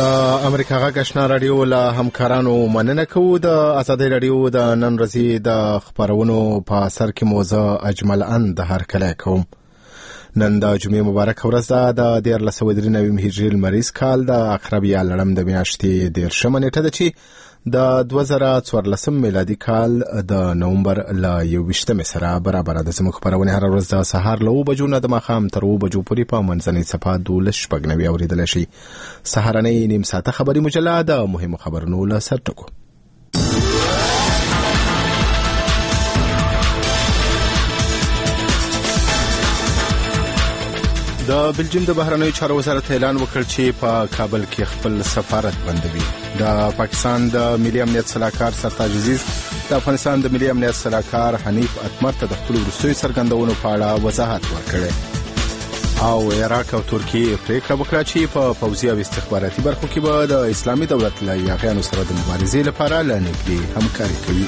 امریکا غږ آشنا رادیو له همکارانو مننه کوو. د آزادۍ رادیو د نن ورځې د خبرونو په سر کې موضوع اجمل ان د هر کله کوم. نن د جمعې مبارک ورځ ده د 1493 هجري لمریز کال د عقرب یا لړم د میاشتې 13 نیټه ده چې د 2014 میلادي کال د نومبر ل 21 سره برابر ده. زموږ خبرونه هر ورځ د سهار له 9 بجو نه د ماښام تر 2 بجو پورې په منځنۍ صفحه 12 اوریدل شي. سهارنۍ نیم ساعته خبري مجله د مهمو خبرونو له سرټکو. د بلجیم د بهرنیو چارو وزارت اعلان وکړ چې په کابل کې خپل سفارت بندوي. د پاکستان د ملي امنیت صلاحکار سرتاج عزیز د افغانستان د ملي امنیت صلاحکار حنیف اتمر ته د خپل وروستیو څرګندونو په اړه وضاحت ورکړي. او عراق او ترکیه پریکړه وکړه چې په پوځي او استخباراتي برخو کې به د اسلامي دولت له یاغیانو سره د مبارزې لپاره له نږدې همکاري کوي.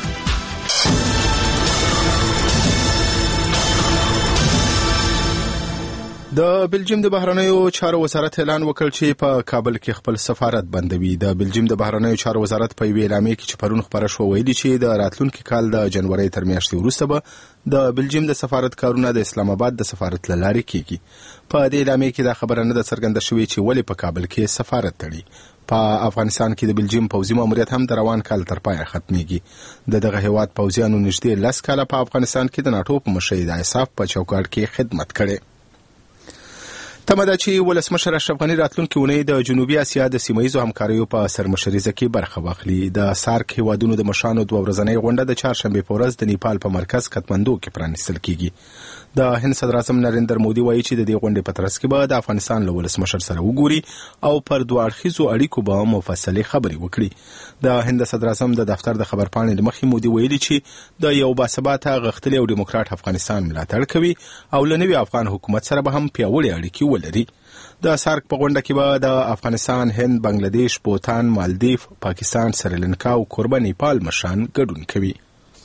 د بلجیم د بهرنیو چارو وزارت اعلان وکړ چې په کابل کې خپل سفارت بندوي. د بلجیم د بهرنیو چارو وزارت په یوه اعلامیه کې چې پرون خبره شو ویلي چې د راتلونکي کال د جنوري تر میاشتې وروسته به د بلجیم د سفارت کارونه د اسلام آباد د سفارت له لارې کیږي. په دې اعلامیه کې دا خبره نه ده څرګنده شوې چې ولې په کابل کې سفارت تړي. په افغانستان کې د بلجیم پوځي ماموریت هم د روان کال تر پایه ختميږي. دغه هیواد پوځیانو نږدې 10 کاله په افغانستان کې د ناتو په مشرۍ د ISAF په چوکاټ کې خدمت کړي. تمه ده چې ولسمشر اشرف غني راتلونکي اونۍ د جنوبي اسیا د سیمه‌ییزو همکاریو په سرمشريزه کې برخه واخلي. د سارک هیوادونو د مشرانو 2 ورځنۍ غونډه د چهارشنبه په ورځ د نیپال په مرکز کټمندو کې پرانیستل کیږي. د هند صدر اعظم نریندر مودي وایي چې د دې غونډې په ترڅ کې به د افغانستان له ولسمشر سره وګوري او پر دوه اړخیزو اړیکو به مفصلې خبرې وکړي. د هند صدر اعظم د دفتر د خبرپاڼې مخې مودي ویلي چې د یو باثباته غښتلي او ډیموکراټ افغانستان ملاتړ کوي او له نوي افغان حکومت سره به هم پیاوړې اړیکې ولري. د سارک په غونډه کې به د افغانستان، هند، بنگلاديش، بوتان، مالدیف، پاکستان، سریلانکا او کوربه نیپال مشران ګډون کوي.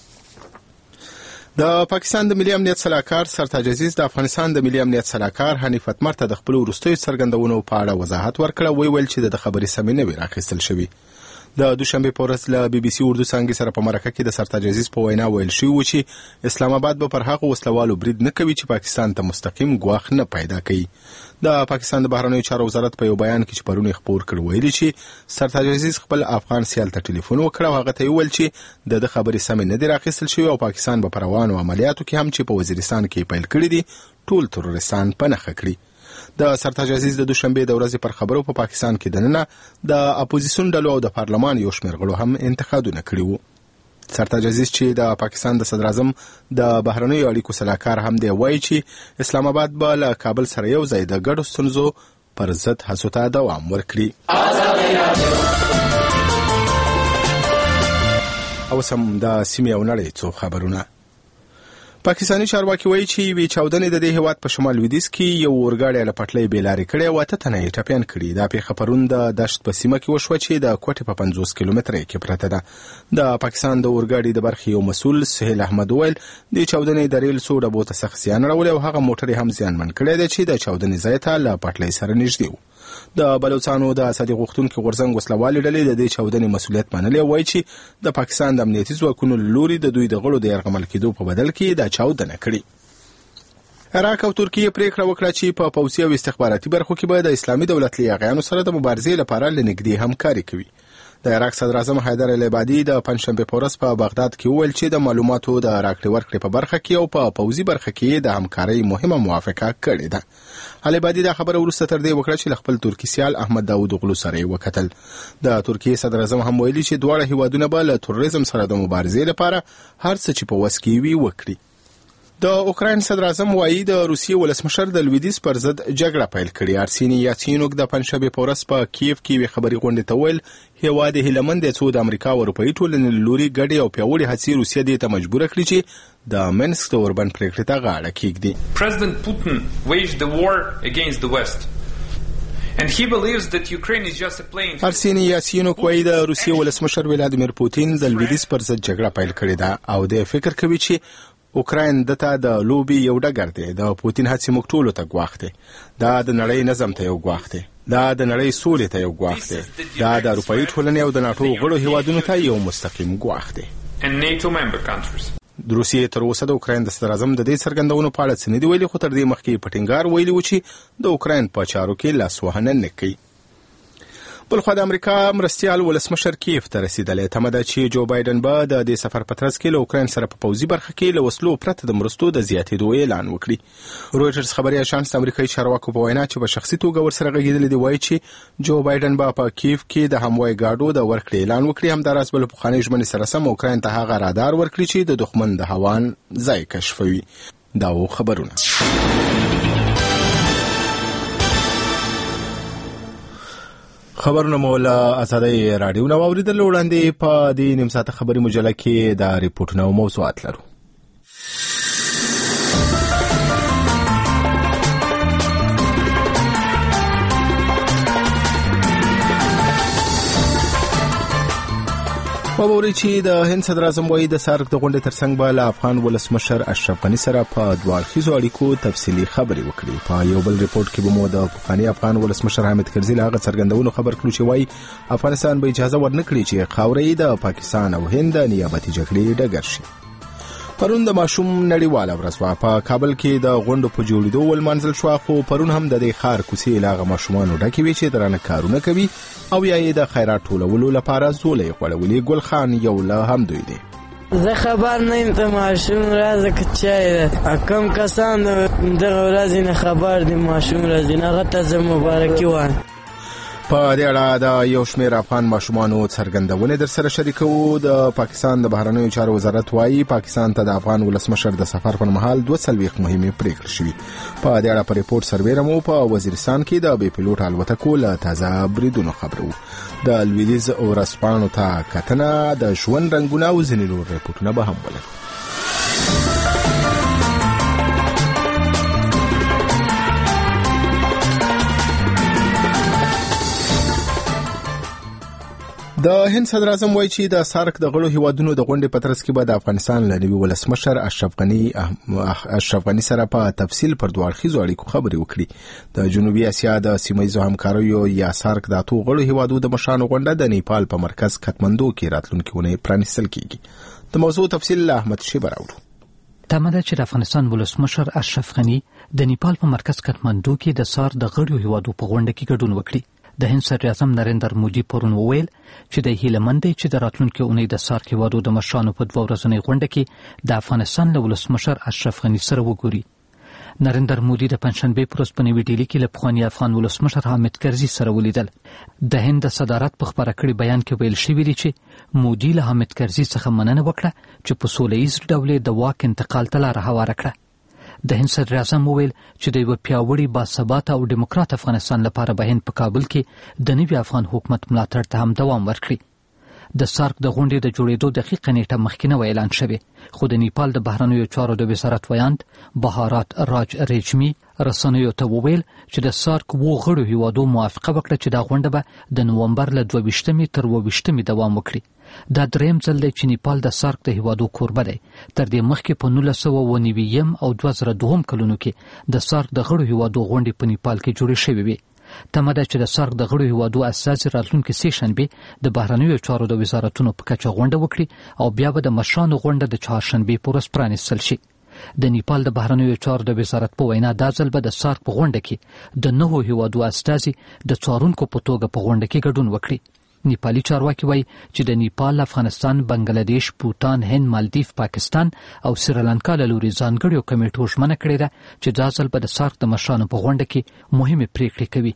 د پاکستان د ملي امنیت صلاحکار سرتاج عزیز د افغانستان د ملي امنیت صلاحکار حنیف اتمر ته د خپل وروستیو څرګندونو په اړه وضاحت ورکړ. ویل چې د خبرې سمې نه وي راخیستل شوی. د دوشنبه په ورځ له BBC اردو څنګه سره په مرکه کې د سرتاج عزیز په وینا ویل شوی و چې اسلام آباد به پر هغه وسلوالو برید نه کوي چې پاکستان ته مستقیم ګواښ نه پیدا کوي. د پاکستان د بهرنیو چارو وزارت په یو بیان کې چې پرون خبر کړ ویلي چې سرتاج عزیز خپل افغان سیال ته ټلیفون وکړ او هغه ته ویل چې د خبرې سمې نه دی راخیستل شوی او پاکستان به پر روانو عملیاتو کې هم چې په وزیرستان کې پیل کړی دي ټول ترورستان په نښه کړی. د سرتاج عزیز د دوشنبه د ورځې پر خبرو په پاکستان کې دننه د اپوزیسیون ډلو او د پارلمان یو شمېر غړو هم انتقادونه کړي وو. سرتاج عزیز چې د پاکستان د صدر اعظم د بهرنیو اړیکو صلاحکار هم دی وایي چې اسلام آباد به له کابل سره یو ځای د ګډو ستونزو پر ضد هڅو ته دوام ورکړي. او سم د سیمې او نړۍ څو خبرونه. پاکستاني چارواکي وایي چې وی چاودنې د دې هیواد په شمال لویدیځ کې یو اورګاډی له پټلۍ بیلارې کړې او 8 تنه یې ټپیان کړي. دا پیښه پرون د دشت په سیمه کې وشوه چې د کوټې په 50 کیلومتره کې پرته ده. د پاکستان د اورګاډي د برخې یو مسؤل سهیل احمد ویل د چاودنې د ریل څو ډبو ته سخت زیان اړولی او هغه موټر هم زیانمن کړی دی چې د چاودنې ځای ته له پټلۍ سره نږدې و. د بلوچستان د اسدي غوښتونکو غورځنګ وسلوالي ډلې د دې چاودنې مسؤلیت منلې وایي چې د پاکستان د امنیتي ځواکونو لوري د دوی د غړو د یرغمل کېدو په بدل کې دا چاودنه کړې. عراق او ترکیه پریکړه وکړه چې په پوځي او استخباراتي برخو کې به د اسلامي دولت له یاغیانو سره د مبارزې لپاره لنږدې همکاري کوي. د عراق صدر اعظم حیدر العبادي د پنځشنبه په ورځ په بغداد کې وویل چې د معلوماتو د راکړې ورکړې په برخه کې او په پوځي برخه کې د همکارۍ مهمه موافقه کړې ده. العبادي دا خبره ورسته تر دې وکړه چې خپل ترکی سیال احمد داوود اوغلو سره وکتل. د ترکیه صدر اعظم هم ویلي چې دواړه هیوادونه به له تروریزم سره د مبارزې لپاره هر څه چې په وس کې وي وکړي. د اوکراین صدر اعظم وایي د روسیې ولسمشر د لویدیځ پر ضد جګړه پیل کړې. ارسینی یاتسینوک د پنځشنبه په ورځ په کیف کې وی خبري غونډه ته ویل هیواد هیلمند د څو د امریکا او اروپאי ټولنې لوري ګډي او پیاوړي هڅې روسیې دې ته مجبور کړې چې د منسک د اوربن پریکړې ته غاړه کېږدي. President Putin waged the war against the West. And he believes that Ukraine is just a playing field. ارسینی یاتسینوک وایي د روسیې ولسمشر ولادیمیر پوتین د لویدیځ پر ضد جګړه پیل کړې ده او د فکر کوي چې اوکراین دته د لوبي یو ډګر دی. د پوتین هڅې موږ ټولو ته ګواښ دی. دا د نړۍ نظم ته یو ګواښ دی. دا د نړۍ سولې ته یو ګواښ دی. دا د اروپایي ټولنې او د ناټو غړو هیوادونو ته یو مستقیم ګواښ دی. د روسیې تر اوسه د اوکراین د صدراعظم د دې څرګندونو په اړه څه نه دی ویلي، خو تر دې مخکې په ټینګار ویلي و چې د اوکراین په چارو کې لاسوهنه نه کوي. بلخوا د امریکا مرستیال ولسمشر کیف ته رسیدلی. تمه ده چې جو بایدن به د دې سفر په ترڅ کې له اوکراین سره په پوځي برخه کې له وسلو پرته د مرستو د زیاتېدو اعلان وکړي. رویټرز خبري اژانس د امریکایي چارواکو په وینا چې په شخصي توګه ورسره غږېدلی دی وایي چې جو بایدن به په کیف کې د هموای ګاډو د ورکړې اعلان وکړي. همداراز به له پخوانۍ ژمنې سره سم اوکراین ته هغه رادار ورکړي چې د دښمن د هوان ځای کشفوي. دا و خبرونه. خبرونه مولا ازادي رادیو نو اوریدل وړاندې په دې نیم ساعته خبري مجله کې د ریپورتونو موضوعات لرو. وبوري چې د هند صدر اعظم وایي د سارک د غونډې ترڅنګ به له افغان ولسمشر اشرف غني سره په دوه اړخیزو اړیکو تفصیلي خبرې وکړي. په یو بل ریپورت کې به مو د پخواني افغان ولسمشر حامد کرزي له هغه څرګندونو خبر کړو چې وایي افغانستان به اجازه ورنکړي چې خاورې د پاکستان او هند نیابتي جګړې ډګر شي. پرون د ماشوم نړیواله ورځ وه. په کابل کې د غونډو په جوړېدو ولمانځل شوه، خو پرون هم د دې ښار کوڅې له هغه ماشومانو ډکې وې چې درانه کارونه کوي او یا یې د خیرات ټولولو لپاره زولې غوړولي. ګل خان یو له همدوی دی. زه خبر نه یم ته ماشوم راځه که چای ده. کم کسان دغه ورځې نه خبر دي ماشوم راځي نه هغه ته زه مبارکي وایم. په دې اړه د یو شمېر افغان ماشومانو څرګندونې در سره شریکو. د پاکستان د بهرنیو چارو وزارت وایي پاکستان ته د افغان ولسمشر د سفر پر مهال 42 مهمې پریکړې شوې. په دې اړه په ریپورت سربیره مو په وزیرستان کې د بې پیلوټ الوتکو له تازه بریدونو خبرو. د لویدیځ ورځپاڼو ته کتنه، د ژوند رنګونه او ځینې نور ریپورتونه به هم ولرو. د هند صدر اعظم وایي چې د سارک د غړو هیوادونو د غونډې په ترڅ کې به د افغانستان له نوي ولسمشر اشرف غني سره په تفصیل پر دوه اړخیزو اړیکو خبرې وکړي. د جنوبي اسیا د سیمه‌ییزو همکاریو یا سارک د اتو غړو هیوادو د مشرانو غونډه د نیپال په مرکز کټمندو کې راتلونکي اونۍ پرانیستل کیږي. د موضوع تفصیل احمد شیبه راوړو. تمه ده چې د افغانستان ولسمشر اشرف غني د نیپال په مرکز کټمندو کې د سار د غړو هیوادو په غونډه کې ګډون وکړي. د هند صدر اعظم نریندر مودي پرون وویل چې د هیلمند دی چې د راتلونکي اونۍ د سارک هیوادو د مشرانو په 2 ورځنۍ غونډه کې د افغانستان له ولسمشر اشرف غني سره وګوري. نریندر مودي د پنځشنبه پر ورځ په نوې ډیلي کې له پخواني افغان ولسمشر حامد کرزي سره ولیدل. د هند د صدارت په خبره کړي بیان کې ویل شوی دی چې مودي له حامد کرزي څخه مننه وکړه چې په سولهییز ډول د واک انتقال ته لاره هواره کړه. د هند صدر اعظم وویل چې د یو پیاوړي باثباته او ډیموکرات افغانستان لپاره به هند په کابل کې د نوي افغان حکومت ملاتړ ته هم دوام ورکړي. د سارک د غونډې د جوړېدو دقیقه نیټه مخکې نه اعلان شوې، خو د نیپال د بهرنیو چارو د وزارت ویاند بهارات راج ریچمی رسنیو ته وویل چې د سارک غړو هیوادو موافقه وکړه چې دا غونډه به د نومبر له 22 تر 28 دوام وکړي. دا دریم ځل دی چې نیپال د سارک د هیوادو کوربه دی. تر دې مخکې په 1990 او 2002 کلونو کې د سارک د غړو هیوادو غونډې په نیپال کې جوړې شوې وې. تمه ده چې د سارک د غړو هیوادو اساسي راتلونکي سه شنبه د بهرنیو چارو د وزارتونو په کچه غونډه وکړي او بیا به د مشرانو غونډه د چهارشنبه په ورځ پرانیستل شي. د نیپال د بهرنیو چارو د وزارت په وینا دا ځل به د سارک په غونډه کې د 9 هیوادو استازي د څارونکو په توګه په غونډه کې ګډون وکړي. نیپالي چارواکي وایي چې د نیپال، افغانستان، بنگلاديش، بوتان، هند، مالدیف، پاکستان او سریلانکا له لوري ځانګړو کمیټو ژمنه کړې ده چې دا ځل به د سارک د مشرانو په غونډه کې مهمه پریکړې کوي.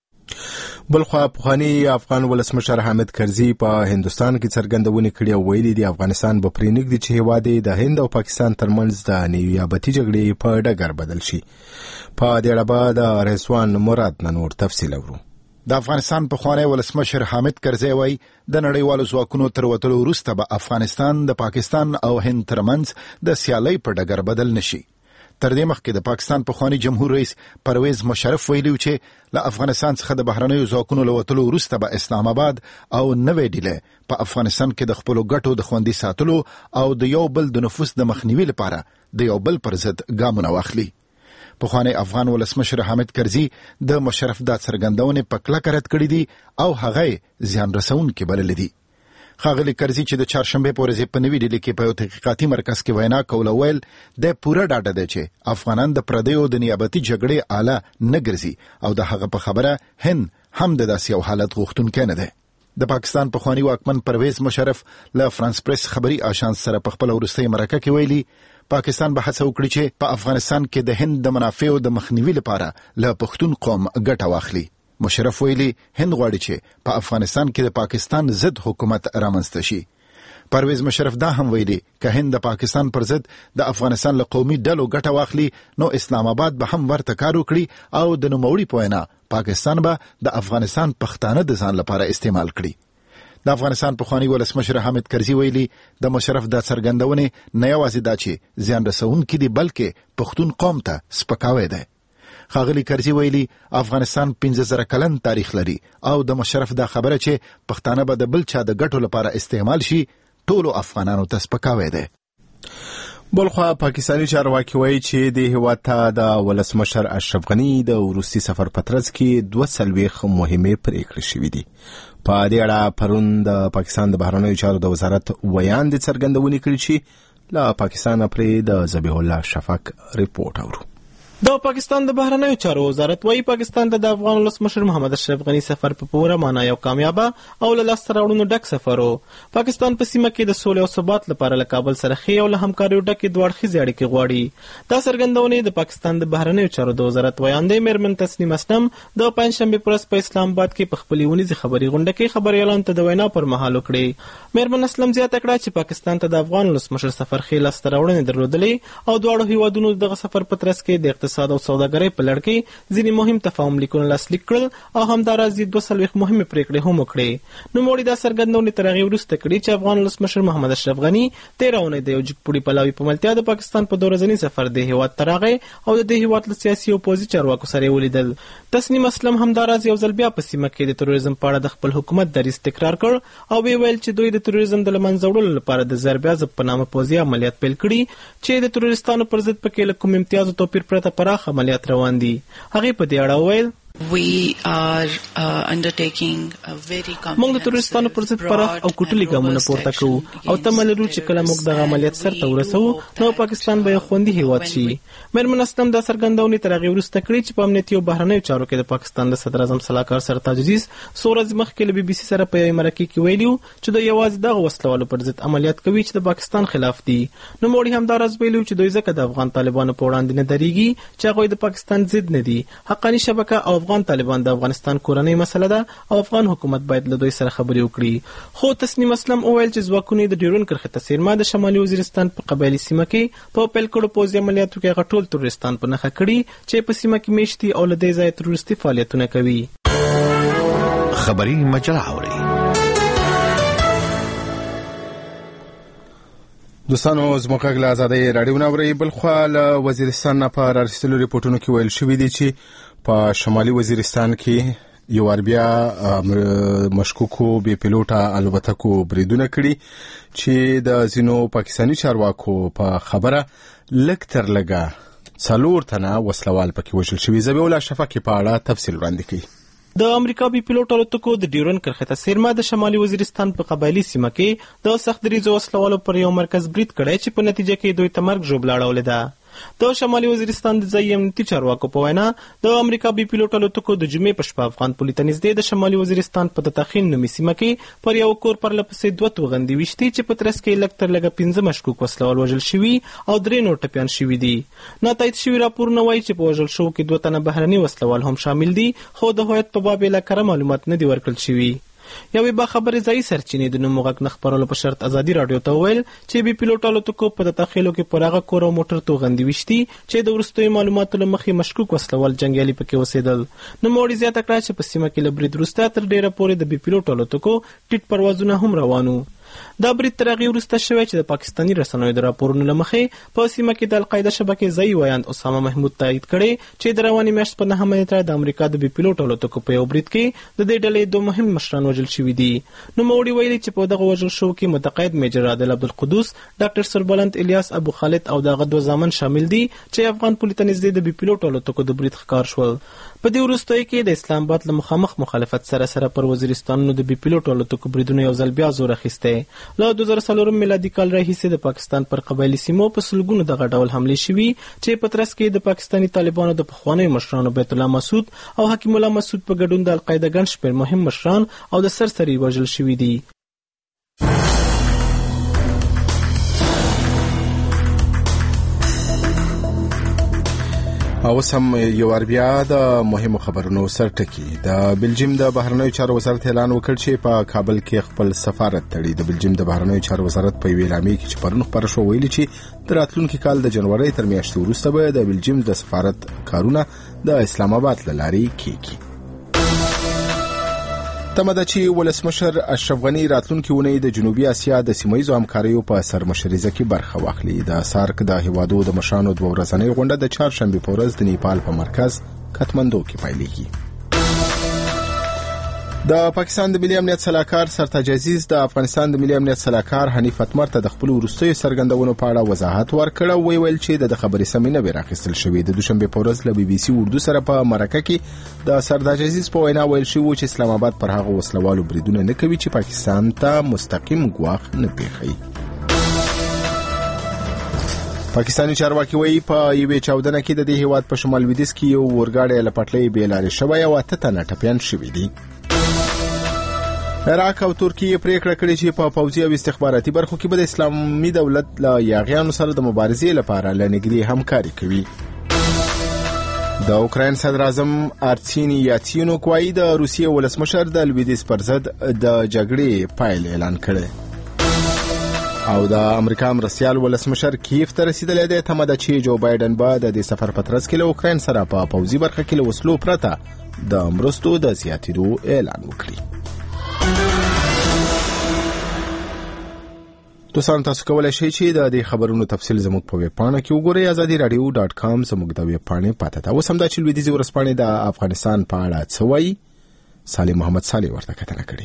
بلخوا پخواني افغان ولسمشر حامد کرزي په هندستان کې څرګندونې کړې او ویلي دي افغانستان به پرېنږدي چې هیواد د هند او پاکستان ترمنځ د نیابتي جګړې په ډګر بدل شي. په دې اړه به د رضوان مراد نور تفصیل اورو. د افغانستان پخوانی ولسمشر حامد کرزي وایي د نړیوالو ځواکونو تر وتلو وروسته به افغانستان د پاکستان او هند ترمنځ د سیالۍ په ډګر بدل نشي. تر دې مخکې د پاکستان پخوانی جمهور رئیس پرویز مشرف ویلي چې له افغانستان څخه د بهرنیو ځواکونو له وتلو وروسته به اسلام آباد او نوې ډیلي په افغانستان کې د خپلو ګټو د خوندي ساتلو او د یو بل د نفوذ د مخنیوي لپاره د یو بل پر ضد ګامونه واخلي. پخوانی افغان ولسمشر حامد کرزي د مشرف دا څرګندونې په کلکه رد کړې دي او هغه زیان رسونکې بللې دي. ښاغلي کرزي چې د چهارشنبې په ورځ په نوي ډیلي کې په یو تحقیقاتي مرکز کې وینا کوله ویل د پوره ډاډه دی چې افغانان د پردیو د نیابتي جګړې آله نه ګرځي او د هغه په خبره هند هم د داسې یو حالت غوښتونکی نه دی. د پاکستان پخوانی واکمن پرویز مشرف له فرانس پریس خبري آژانس سره په خپل وروستۍ مرکه کې ویلي پاکستان به هڅه وکړي چې په افغانستان کې د هند د منافعو د مخنیوي لپاره له پښتون قوم ګټه واخلي. مشرف ویلي هند غواړي چې په افغانستان کې د پاکستان ضد حکومت رامنځته شي. پرویز مشرف دا هم ویلي که هند د پاکستان پر ضد د افغانستان له قومي ډلو ګټه واخلي نو اسلام آباد به هم ورته کار وکړي او د نوموړي په وینا پاکستان به د افغانستان پښتانه د ځان لپاره استعمال کړي. د افغانستان پخوانی ولسمشر حامد کرزي ویلي د مشرف دا څرګندونې نه یوازې دا چې زیان رسونکي دي بلکې پښتون قوم ته سپکاوی دی. ښاغلي کرزي ویلي افغانستان 15,000 کلن تاریخ لري او د مشرف دا خبره چې پښتانه به د بل چا د ګټو لپاره استعمال شي ټولو افغانانو ته سپکاوی دی. بلخوا پاکستانی چارواکي وایي چې د هیواد ته د ولسمشر اشرف غني د وروستي سفر په ترڅ کې 2 مهمې پریکړې شوې دي. په دې اړه پرون د پاکستان د بهرنیو چارو د وزارت ویان د څرګندونې کړې چې له پاکستان پرې د ذبیح الله شفق ریپورت اورو. د پاکستان د بهرنیو چارو وزارت وايي پاکستان د افغان ولسمشر محمد اشرف غني سفر په پوره معنا یو کامیابه او له لاسته راوړنو ډک سفر و. پاکستان په سیمه کې د سولې او ثبات لپاره له کابل سره ښې او له همکاریو ډکې دوه اړخیزې اړیکې غواړي. دا څرګندونې د پاکستان د بهرنیو چارو د وزارت ویاندې میرمن تسنیم اسلم د پنجشنبې په ورځ په اسلام آباد کې په خپلې ونیزې خبري غونډه کې خبریالانو ته د وینا پر مهال وکړې. میرمن اسلم زیاته کړه چې پاکستان ته د افغان ولسمشر سفر ښې لاسته راوړنې درلودلې او دواړو هیوادونو دغه سفر په ترڅ کې د اقتصاد او سوداګرۍ په لړ کې ځینې مهم تفاهم لیکونه لاسلیک کړل او همداراز 2 مهمې پریکړې هم وکړې. نوموړي دا څرګندونې تر هغې وروسته کړې چې افغان ولسمشر محمد اشرف غني 13 اونۍ د یو جګپوړي پلاوي په ملتیا د پاکستان په 2 ورځني سفر د هیواد ته راغی او د دې هیواد له سیاسي او پوځي چارواکو سره یې ولیدل. تسنیم اسلم همداراز یو ځل بیا په سیمه کې د تروریزم په اړه د خپل حکومت دریځ تکرار کړ او ویل چې دوی د تروریزم د له منځه وړلو لپاره د ضربیازب په نامه پوځي عملیات پیل کړي چې د تروریستانو پر ضد پکې له کوم امتیاز او توپیر پرته پراخ عملیات روان دي. هغه په دې اړه ویل We are undertaking a very comprehensive موږ د تروریستانو پر ضد پراخ او کوټلي ګامونه پورته کوو او تمه لرو چې کله موږ دغه عملیات سرته ورسوو نو پاکستان به یو خوندي هیواد شي. میرمن اسلم دا څرګندونې تر هغې وروسته کړې چې په امنیتي او بهرنیو چارو کې د پاکستان د صدر اعظم سلاکار سرتاج عزیز څو ورځې مخکې له BBC سره په یوې مرکې کې ویلي چې دوی یوازې دغه وسلوالو پر ضد عملیات کوي چې د پاکستان خلاف دي. نوموړي همداراز ویلي چې دوی ځکه د افغان طالبانو په وړاندې نه درېږي چې هغوی د پاکستان ضد نه دي. حقاني شبکه او افغان طالبان د افغانستان کورنۍ مسله ده او افغان حکومت باید له دوی سره خبرې وکړي. خو تسنیم اسلم وویل چې ځواکونه د ډیورن کرښې ته څیرمه د شمالي وزیرستان په قبایلي سیمه کې په پیل کړو پوځي عملیاتو کې هغه ټول تروریستان په نښه کړي چې په سیمه کې میشتي او له دې ځایه تروریستي فعالیتونه کوي. خبري مجله اوري. دوستانو زموږ غږ له ازادۍ راډیو نه اورئ. بلخوا له وزیرستان نه په رارسېدلو ریپورټونو کې ویل شوي دي چې په شمالي وزیرستان کې یو بیا مشکوکو بې پیلوټه الوتکو بریدونه کړي چې د ځینو پاکستاني چارواکو په خبره لږ تر لږه 4 تنه وسلوال پکې وژل شوي. ذبیح الله شفق په اړه تفصیل وړاندې کوي. د امریکا بي پیلوټ الوتکو د ډیورن کرښې ته څیرمه د شمالي وزیرستان په قبایلي سیمه کې د سخت دریځو وسلوالو پر یو مرکز برید کړی چې په نتیجه کې دوی ته مرګ ژوبله اړولې ده. د شمالي وزیرستان د ځایي امنیتي چارواکو په وینا د امریکا بي پیلوټ الوتکو د جمعې په شپه افغان پولي ته نږدې د شمالي وزیرستان په تتخین نومي سیمه کې پر یو کور پرلپسې 2 توغندي ویشتي چې په ترڅ کې لږ تر لږه 15 مشکوک وسلوال وژل شوي او 3 نور ټپیان شوي دي. ناتایید شوي راپورونه وایي چې په وژل شوو کې 2 تنه بهرني وسلوال هم شامل دي خو د هویت په باب یې لا کره معلومات نه دي ورکړل شوي. یوې باخبرې ځایي سرچینې د نوم غږ نه خپرولو په شرط ازادي راډیو ته وویل چې بي پیلوټ الوتکو په تخیلو کې پر هغه کور او موټر توغندي ویشتي چې د وروستیو معلوماتو له مخې مشکوک وسلوال جنګیالي پکې اوسېدل. نوموړي زیاته کړه چې په سیمه کې له برید وروسته تر ډیره پورې د بي پیلوټ الوتکو ټیټ پروازونه هم روان وو. دا برید تر هغې وروسته شوی چې د پاکستاني رسنیو د راپورونو له مخې په سیمه کې د القاعده شبکې ځایي ویاند اسامه محمود تایید کړی چې د روانې میاشت په 9 نیټه د امریکا د بي پیلوټ الوتکو په یو برید کې د دې ډلې 2 مهم مشران وژل شوي دي. نوموړي ویلي چې په دغه وژل شوو کې متقاعد میجر عادل عبدالقدوس، ډاکټر سربلند الیاس ابو خالد او دغه 2 زامن شامل دي چې افغان پولي ته نږدې د بي پیلوټ الوتکو د برید ښکار شول. په دې وروستیو کې د اسلام آباد له مخامخ مخالفت سره پر وزیرستانونو د بي پیلوټ الوتکو بریدونو یو ځل بیا زور اخیستی. له 2004 میلادي کال راهیسې د پاکستان پر قبایلي سیمو په سلګونو دغه ډول حملې شوي چې په ترڅ کې د پاکستاني طالبانو د پخوانیو مشرانو بیت الله مسعود او حکیم الله مسعود په ګډون د القاعده ګڼ شمېر مهم مشران او د سرسري وژل شوي دي. اوس هم یو ور بیا د مهمو خبرونو سرټکی. د بلجیم د بهرنیو چارو وزارت اعلان وکړ چې په کابل کې خپل سفارت تړي. د بلجیم د بهرنیو چارو وزارت په اعلامیه کې چې پرون خبر شو ویلي چې د راتلونکي کال د جنوري تر میاشتې وروسته به د بلجیم د سفارت کارونه د اسلام آباد له لارې کیږي. تمه ده چې ولسمشر اشرف غني راتلونکي اونۍ د جنوبي اسیا د سیمه‌ییزو همکاریو په سرمشریزه کې برخه واخلي. د سارک د هیوادو د مشرانو 2 ورځنۍ غونډه د چهارشنبې په ورځ د نیپال په مرکز کاتماندو کې پیلېږي. د پاکستان د ملي امنیت سلاکار سرتاج عزیز د افغانستان د ملي امنیت سلاکار حنیف اتمر ته د خپل وروستیو څرګندونو په اړه وضاحت ورکړ او ویل چې د خبرې سمې نه راخیستل شوې. د دوشنبه په ورځ له بي بي سي اردو سره په مرکه کې د سرتاج عزیز په وینا ویل شوی چې اسلام آباد پر هغه وسلوالو بریدونه نه کوي چې پاکستان ته مستقیم ګواښ نه پیښوي. پاکستانی چارواکي وایي په یوې چاودنه کې د دې هیواد په شمال لویدیځ کې یو اورګاډی له پټلۍ بېلارې شوی او 8 تنه ټپیان شوي دي. عراق او ترکیه پریکړه کړې چې په پوځي او استخباراتي برخو کې به د اسلامي دولت له یاغیانو سره د مبارزې لپاره لنګري همکاري کوي. د اوکراین صدر اعظم ارسینی یاتسینوک وایي د روسیې ولسمشر د لویدیځ پر ضد د جګړې پایل اعلان کړی او د امریکا مرستیال ولسمشر کیف ته رسیدلی دی. تمه ده چې جو بایدن به د دې سفر په ترڅ کې له اوکراین سره په پوځي برخه کې له وسلو پرته د مرستو د زیاتېدو اعلان وکړي. دوستان تاسو کولای شئ چې د دې خبرونو تفصیل زموږ په ویب پاڼه کې وګورئ azadi.radio.com زموږ د ویب پاڼې پاته ده. اوس هم دا چې لویدیځي ورځپاڼې د افغانستان په اړه څه وایي. سالم محمد صالح ورته کتنه کړې.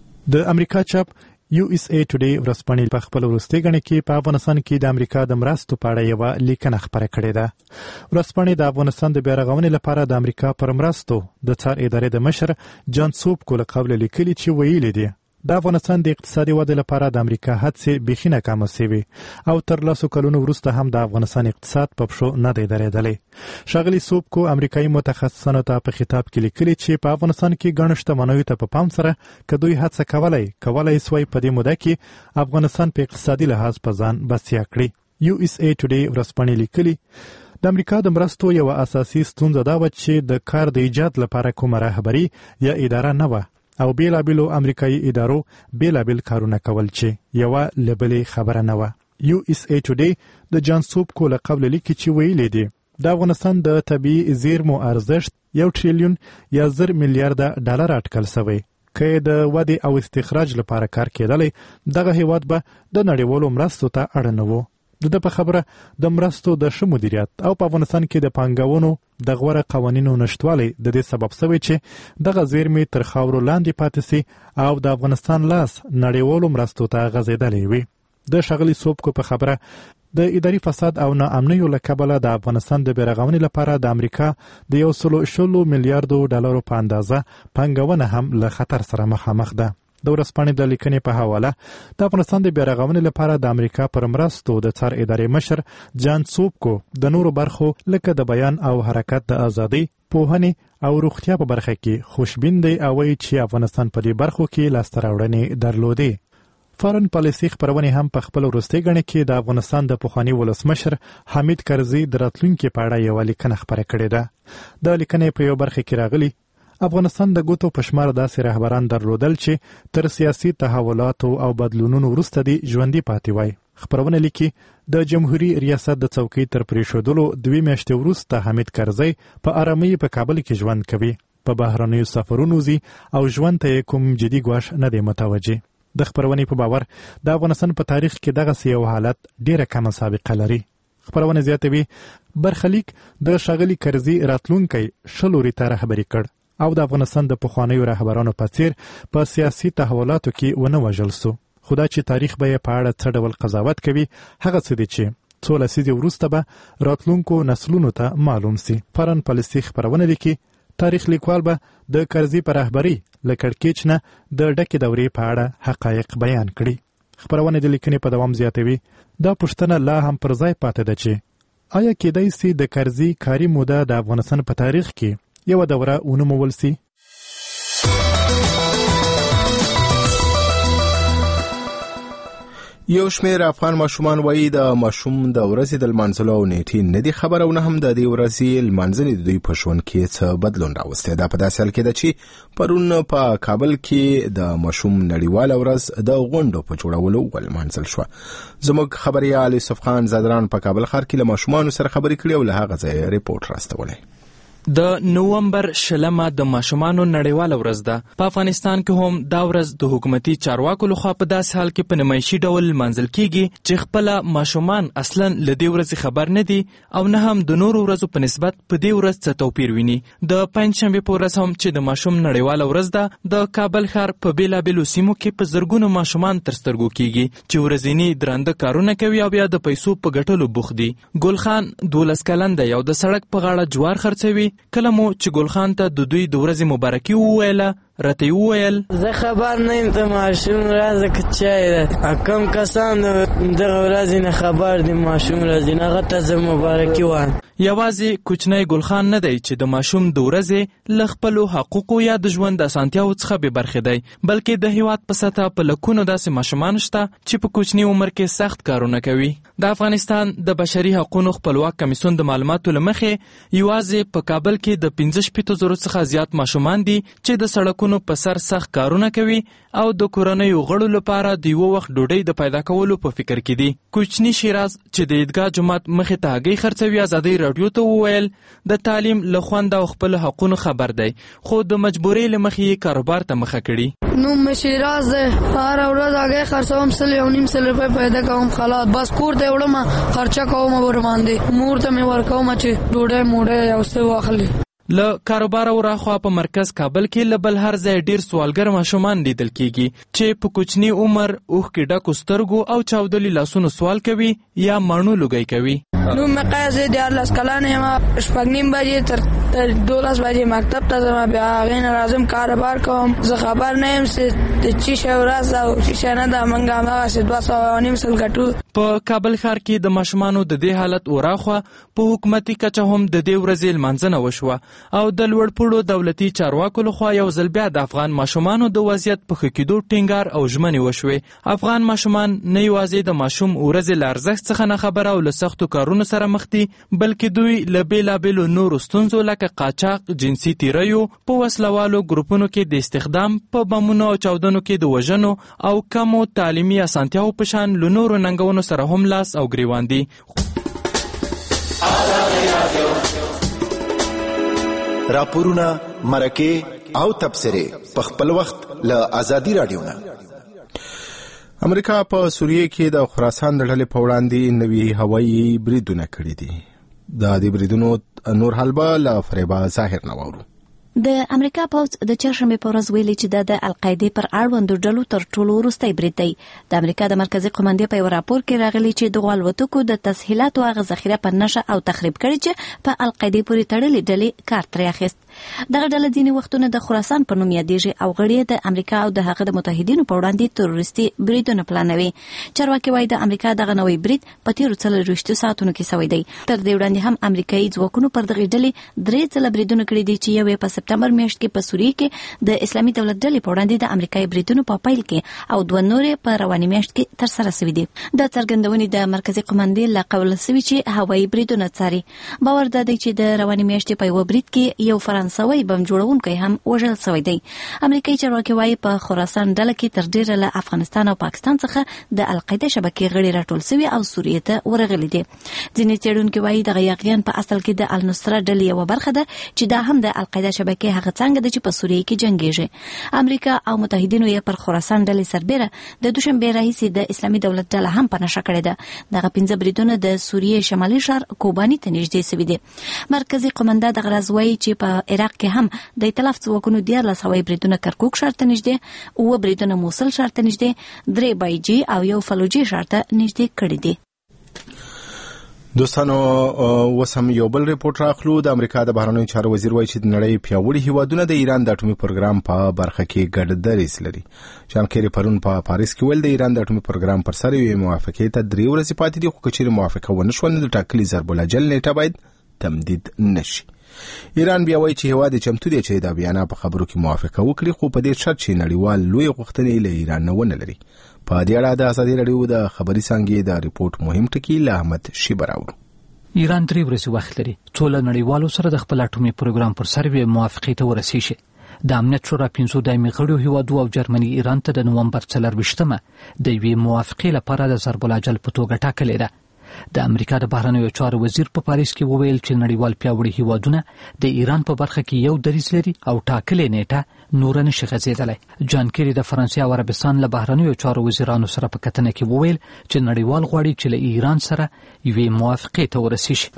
د امریکا چاپ USA Today ورځپاڼې په خپل وروستي غڼې کې په افغانستان کې د امریکا د مرستو په اړه یو لیکنه خبره کړې ده. ورځپاڼې د افغانستان د بیارغونې لپاره د امریکا پر مرستو د څار ادارې د مشر جان سوبکو له قبل لیکلي چې ویلي دي د افغانستان د اقتصادي ودې لپاره د امریکا هڅې بېخي ناکامه شوې او تر لاسو کلونو وروسته هم د افغانستان اقتصاد په پښو نه دی درېدلی. ښاغلي سوبکو امریکایي متخصصانو ته په خطاب کې لیکلي چې په افغانستان کې ګڼو شتمنیو ته په پام سره که دوی هڅه کولای سوای په دې موده کې افغانستان په اقتصادي لحاظ په ځان بسیا کړي. USA Today ورځپاڼې لیکلي د امریکا د مرستو یو اساسي ستونزه دا و چې د کار د ایجاد لپاره کومه رهبري یا اداره نه وه او بیلابیلو امریکایي ادارو بیلابیل کارونه کول چې یو لبلې خبره نه وه. USA Today د جان سوبکو له قبل لیکي چې ویلي دي د افغانستان د طبیعي زیرمو ارزښت 1 ټریلیون یا 1000 میلیارډ ډالر اټکل شوی. که د ودې او استخراج لپاره کار کېدلی دغه هیواد به د نړیوالو مرستو ته اړ نه و. د په خبره د مرستو د ښه مدیریت او په افغانستان کې د پانګونو د غوره قوانینو نشتوالی د دې سبب شوی چې دغه زیرمې تر خاورو لاندې پاتې سي او د افغانستان لاس نړیوالو مرستو ته غځېدلی وي. د ښاغلي سوبکو په خبره د اداري فساد او ناامنیو له کبله د افغانستان د بیارغونې لپاره د امریکا د 160 میلیارډو ډالرو په اندازه پانګونه هم له خطر سره مخامخ ده. د ورځپاڼې د لیکنې په حواله د افغانستان د بیارغونې لپاره د امریکا پر مرستو د څار ادارې مشر جان سوبکو د نورو برخو لکه د بیان او حرکت د ازادۍ، پوهنې او روغتیا په برخه کې خوشبین دی او وایي چې افغانستان په دې برخو کې لاسته راوړنې درلودې. فارن پالیسي خبرونه هم په خپل وروستي غڼې کې د افغانستان د پخواني ولسمشر حمید کرزي د راتلونکي په اړه یو لیکنه خبره کړې ده. د لیکنې په یو برخه کې راغلي افغانستان د ګوتو په شمار داسې رهبران درلودل چې تر سیاسي تحولاتو او بدلونونو وروسته دي ژوندي پاتې وای. خبرونه لیکي د جمهوریت ریاست د څوکۍ تر پریښودلو 2 میاشتې وروسته حمید کرزي په آرامۍ په کابل کې ژوند کوي. په بهرنیو سفرونو ځي او ژوند ته کوم جدي ګواښ نه دی متوجه. د خبرونې په باور د افغانستان په تاریخ کې دغه یو حالت ډیره کمه سابقه لري. خبرونه زیاتوي برخلیک د ښاغلي کرزي راتلونکی شلوري ته رهبري کړ او د افغانستان د پخوانیو رهبرانو په څیر په سیاسي تحولاتو کې ونه وژل سو. خو دا چې تاریخ به یې په اړه څه ډول قضاوت کوي هغه څه دي چې څو لسیزې وروسته به راتلونکو نسلونو ته معلوم سي. فرن پالیسي خبرونه لیکي تاریخ لیکوال به د کرزي په رهبري له کړکېچ نه د ډکې دورې په اړه حقایق بیان کړي. خبرونه د لیکنې په دوام زیاتوي دا پوښتنه لا هم پر ځای پاتې ده چې آیا کېدای سي د کرزي کاري موده د افغانستان په تاریخ کې یوه دوره ونومول سي؟ یو شمېر افغان ماشومان وایي د ماشوم د ورځې د لمانځلو او نیټې نه دي خبر او نه هم د دې ورځې لمانځنې د دوی په ژوند کې څه بدلون راوستی. دا په داسې حال کې ده چې پرون په کابل کې د ماشوم نړیواله ورځ د غونډو په جوړولو ولمانځل شوه. زموږ خبریال یوسف خان زادران په کابل ښار کې له ماشومانو سره خبرې کړې او له هغه ځایه ریپورټ راستولی. د نومبر 20 د ماشومانو نړیواله ورځ ده. په افغانستان کې هم دا ورځ د حکومتي چارواکو لخوا په داسې حال کې په نمایشي ډول لمانځل کیږي چې خپل ماشومان اصلا له دې ورځې خبر نه دي او نه هم د نورو ورځو په نسبت په دې ورځ څه توپیر ویني. د پنځشنبه په ورځ هم چې د ماشوم نړیواله ورځ ده د کابل ښار په بیلابیلو سیمو کې په زرګونو ماشومان تر سترګو کیږي چې ورځنی درانده کارونه کوي او بیا د پیسو په ګټلو بوخت دي. ګل خان 12 کلن دی او د سړک په غاړه جوار خرڅوي. کله مو چې ګل خان ته د دوی د ورځې مبارکي وویله راته وویل زه خبر نه یم ته ماشوم ورځ که چای ده کم کسان دغه ورځې نه خبر دي ماشوم ورځې نه هغه ته زه مبارکي وایم. یوازې کوچنی ګل خان نه دی چې د ماشوم د ورځې له خپلو حقوقو یا د ژوند د اسانتیاوو څخه بې برخې دی بلکې د هیواد په سطحه په لکونو داسې ماشومان شته چې په کوچني عمر کې سخت کارونه کوي. د افغانستان د بشري حقوقو خپلواک کمیسیون د معلوماتو له مخې یوازې په کابل کې د 15,000 څخه زیات ماشومان دي چې د سړکونو په سر سخت کارونه کوي او د کورنیو غړو لپاره د یو وخت ډوډۍ د پیدا کولو په فکر کې دي. کوچنی شیراز چې د عیدګاه جماعت مخې ته هګۍ خرڅوي ازادي رادیو ته وویل د تعلیم له خوند او خپل حقوقو خبر دی خو د مجبورۍ له مخې یې کاروبار ته مخه کړي. نوم شیراز دی هر ورځ هګۍ خرڅوم 100 روپۍ پیدا کوم خلاص بس کور ته وړم خرچه کوم ور باندې مور ته مې ورکوم چې ډوډۍ موډۍ او څه واخلي. له کاروبار او راخوا په مرکز کابل کې له بل هر ځای ډیر سوالګر ماشومان لیدل کیږي چې په کوچني عمر اوښکې ډکو سترګو او چاودلي لاسونو سوال کوي یا ماڼو لوګی کوي. نوم مې قیس دی 14 کلن یم 9:30 بجې تر 12 بجې مکتب ته ځم بیا هغې نه راځم کاروبار کوم. زه خبر نه یم چې د چی شی ورځ ده او چی شی نه ده موږ همدغسې 250 ګټو. په کابل ښار کې د ماشومانو د دې حالت وراخوا په حکومتي کچه هم د دې ورځې لمانځنه وشوه او د لوړپوړو دولتي چارواکو لخوا یو ځل بیا د افغان ماشومانو د وضعیت په ښه کېدو ټینګار او ژمنې وشوې. افغان ماشومان نه یوازې د ماشوم ورځې له ارزښت څخه نه خبره او له سختو کارونو سره مخ دي بلکې دوی له بېلابېلو نورو ستونزو لکه قاچاق جنسي تیریو په وسلوالو ګروپونو کې د استخدام په بمونو او چاودنو کې د وژنو او کمو تعلیمي اسانتیاو په شان له نورو ننګونو سره هم لاس او ګریوان دي. راپورونه مرکه او تبصره په خپل وخت له آزادي رادیو نه. امریکا په سوریه کې د خراسان د ډلې په وړاندې نوي هوایي بریدونه کړي دي. د دې بریدونو نور حال به له فریبا ظاهر نه واورو. د امریکا پوځ د چهارشنبه په ورځ ویلي چې د القاعده پر اړوندو ډلو تر ټولو وروستی برید دی. د امریکا د مرکزی قومندې په یو راپور کې راغلی چې د غوالوتکو د تسهیلاتو هغه ذخیره په نشه او تخریب کړي چې په القاعده پورې تړلې ډلې کار ترې اخیست. دغه ډله ځینې وختونه د خراسان په نوم یادېږي او غړي د امریکا او د هغه د متحدینو په وړاندې تروریستي بریدونه پلانوي. چارواکي وایي د امریکا دغه نوی برید په تیرو 24 ساعتونو کې شوی دی. تر دې وړاندې هم امریکایي ځواکونو پر دغه ډلې 3 ځله بریدونه کړي دي چې یو په سپتمبر میاشت کې په سوریه کې د اسلامي دولت ډلې په وړاندې د امریکایي بریدونو په پیل کې او 2 نورې په رواني میاشت کې تر سره شوي دي. د څرګندونې د مرکزی قومندې له قول شوی چې هوایي بریدونه څاري. باور ده چې د رواني میاشتې په یو برید کې یو فرانسوي فرانسوي بم جوړونکی هم وژل شوی دی. امریکایي چارواکي وايي په خراسان ډله کې تر ډیره له افغانستان او پاکستان څخه د القاعده شبکې غړي راټول شوي او سوریې ته ورغلي دي. ځینې څېړونکي وايي دغه یاغیان په اصل کې د النصره ډلې یوه برخه ده چې دا هم د القاعده شبکې هغه څنګه ده چې په سوریې کې جنګیږي. امریکا او متحدینو یې پر خراسان ډلې سربېره د دوشنبې راهیسې د اسلامي دولت ډله هم په نښه کړې ده. دغه 15 بریدونه د سوریې شمالي ښار کوباني ته نږدې شوي دي. مرکزي قومنده دغه راز وايي چې په عراق کې هم د ائتلاف ځواکونو 14 هوایي بریدونه کرکوک ښار ته نږدې، 7 بریدونه موصل ښار ته نږدې، 3 بایجي او 1 فلوجي ښار ته نږدې کړي دي. دوستانو وسم یو بل ریپورت راخلو. د امریکا د بهرنیو چارو وزیر وایي چې د نړۍ پیاوړي هیوادونه د ایران د اټومي پروګرام په برخه کې ګډ دریځ لري. جان کیری پرون په پاریس کې ویل د ایران د اټومي پروګرام پر سر یوې موافقې ته 3 ورځې پاتې دي، خو کچېرې موافقه ونه شوه نو د ټاکلي ضرب الاجل نیټه باید تمدید نشي. ایران بیا وایي چې هیواد چمتو دی چې د بیان په خبرو کې موافقه وکړي، خو په دې شرط چې نړیوال لوی غوښتنې له ایران نه ونه لري. په دې اړه د ازادي رادیو د خبري څانګې د ریپورت مهم ټکی له احمد شیبراو. ایران 3 ورځې وخت لري څو له نړیوالو سره د خپل اټومي پروګرام پر سر یې موافقې ته ورسیږي. د امنیت شورا 15 دایمي غړو هیوادو او جرمني ایران ته د نومبر 24مه د یوې موافقې لپاره د ضرب الاجل په توګه ټاکلې ده. د امریکا د بهرنیو چارو وزیر په پاریس کې وویل چې نړیوال پیاوړي هیوادونه د ایران په برخه کې یو دریځ لري او ټاکلې نیټه نور نشي غځېدلی. جان کیری د فرانسې او عربستان له بهرنیو چارو وزیرانو سره په کتنه کې وویل چې نړیوال غواړي چې له ایران سره یوې موافقې ته ورسیږي.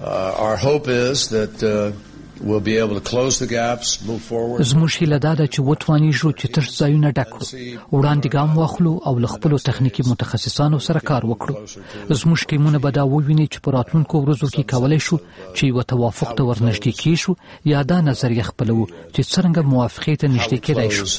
زموږ هیله دا ده چې وتوانیږو چې تش ځایونه ډک کړو، وړاندې ګام واخلو او له خپلو تخنیکي متخصصانو سره کار وکړو. زموږ ټیمونه به دا وویني چې په راتلونکو ورځو کې کولی شو چې یوه توافق ته ورنږدې کیږو یا دا نظریه خپلوو چې څرنګه موافقې ته نږدې کېدای شو.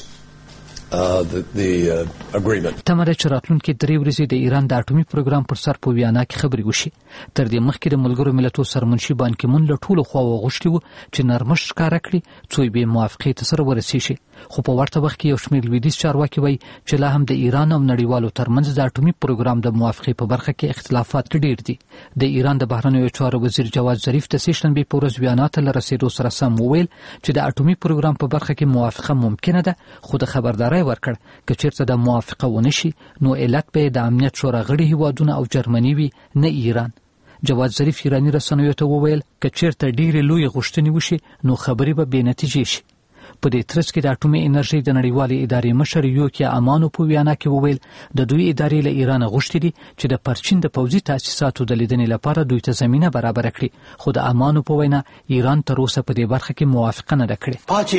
تمه ده چې راتلونکي 3 ورځې د ایران د اټومي پروګرام پر سر په ویانا کې خبرې وشي. تر دې مخکې د ملګرو ملتونو سرمنشي بان کی مون له ټولو خواوو غوښتي وو چې نرمښت ښکاره کړي څو به موافقې ته سره ورسیږي، خو په ورته وخت کې یو شمېر لویدیځ چارواکي وایي چې لا هم د ایران او نړیوالو ترمنځ د اټومي پروګرام د موافقې په برخه کې اختلافات ډېر دي. د ایران د بهرنیو چارو وزیر جواد ظریف د سه‌شنبې په ورځ ویانا ته له رسېدو سره سم وویل چې د اټومي پروګرام په برخه کې موافقه ممکنه ده، خو د خبردارۍ ورکړ که چېرته د موافقه ونه شي نو علت به د امنیت شورا غړي هیوادونه او جرمني وي نه ایران. جواد ظریف ایرانی رسنیو ته وویل که چېرته ډېرې لویې غوښتنې وشي نو خبرې به بې نتیجې شي. په دې ترڅ کې د اټومي انرژۍ د نړیوالې ادارې مشر یوکیا امانو په ویانا کې وویل د دوی ادارې له ایران غوښتي دي چې د پرچین د پوځي تاسیساتو د لیدنې لپاره دوی ته زمینه برابر کړي، خو د امانو په وینا ایران تر اوسه په دې برخه کې موافقه نه ده کړې.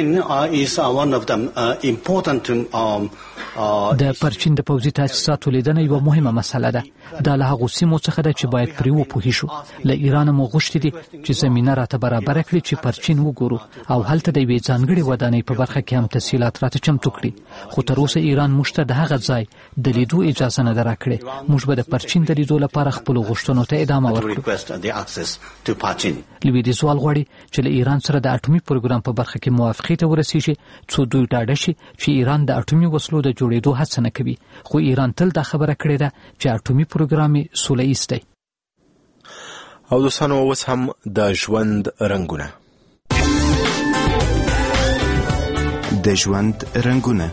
د پرچین د پوځي تاسیساتو لیدنه یوه مهمه مسله ده. دا له هغو سیمو څخه ده چې باید پرې وپوهیږو. له ایران مو غوښتي دي چې زمینه راته برابر کړي چې پرچین وګورو او هلته د یوې ځانګړې ودانۍ په برخه کې هم تسهیلات راته چمتو کړي، خو تر اوسه ایران موږ ته د هغه ځای د لیدو اجازه نه ده راکړې. موږ به د پرچین د لیدو لپاره خپلو غوښتنو ته ادامه ورکړو. لویدیځوال غواړي چې له ایران سره د اټومي پروګرام په برخه کې موافقې ته ورسیږي څو دوی ډاډه شي چې ایران د اټومي وسلو د جوړېدو هڅه نه کوي، خو ایران تل دا خبره کړې ده چې اټومي پروګرام یې سوله ایز دی. او دوستانو اوس هم د ژوند رنګونه. د ژوند رنگونه.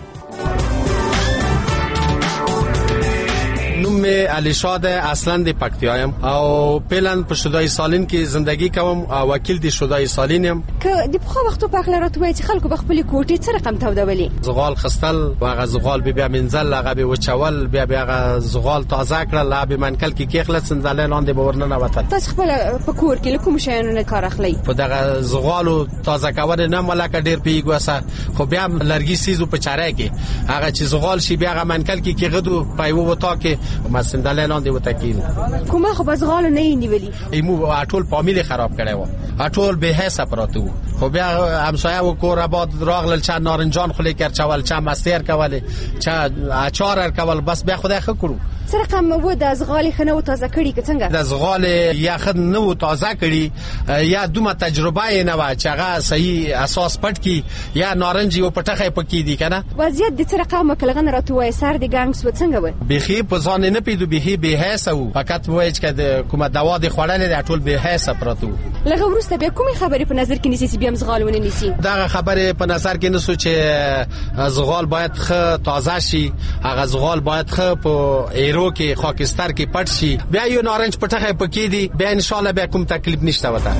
نوم علی شاد اصلا د پکتیایم او پلان په شودای سالین کې زندگی کوم او وکیل د شودای سالینم. که د په وختو په اخر راتوي چې خلکو بخپل کوټې څه رقم تودولي زغال خستل واغه زغال بیا منزل هغه به وچول بیا زغال تازه کړل هغه منکل کې کېخل سندل لاندې باورنه نه وته. تاسو خپل په کور کې کوم شیانو نه کار اخلي؟ په دغه زغالو تازه کول نه ملکه ډیر پیګوسه، خو بیا لرګي سیزو په چاره کې هغه چې زغال شي بیا هغه منکل کې غدو پایو وتا کې مسندل لاندې وته کېنو. کومه خو بزغال نه نیولې ایمو ټول فامیل خراب کړي و، ټول به حساب پراته و. خو بیا همسایه و کور آباد راغل چا نارنجان خلی کړ چاول چا مستر کول چا اچار کول، بس بیا خدای خو کړو سره کوم و د زغال خنو تازه کړي که څنګه د زغال یا خد نو تازه کړي یا دومره تجربه یې نه و چې هغه صحیح اساس پټ کی یا نارنج یو پټخه پکې دي کنه وضعیت د سره کوم کلغه راتوي سر د ګانګس و څنګه و بخي په ځان نه پیدو بخي به حسه و فقط وایي چې د کومه دوا د خوړلې د ټول به حسه پراتو لغه ورسته بیا کومه خبرې په نظر کې نیسی بیا زغالونه نیسی دا خبره په نظر کې نسو چې زغال باید خه تازه شي هغه زغال باید خه په ایرو کې خاکستر کې پټ شي بیا یو نارنج پټخه پکې دي بیا ان شاء الله بیا کوم تکلیف نشته وته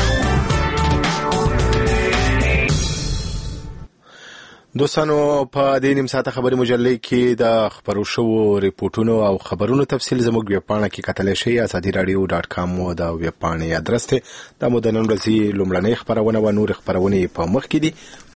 دوستانو په دې نیم ساعته خبري مجلې کې د خبرو شو ریپورتونو او خبرونو تفصیل زموږ ویب پاڼه کې کتلی شئ azadiradio.com مو د ویب پاڼې ادرس ته د مو د نن ورځې لومړنۍ خبرونه او نور خبرونه په مخ کې دي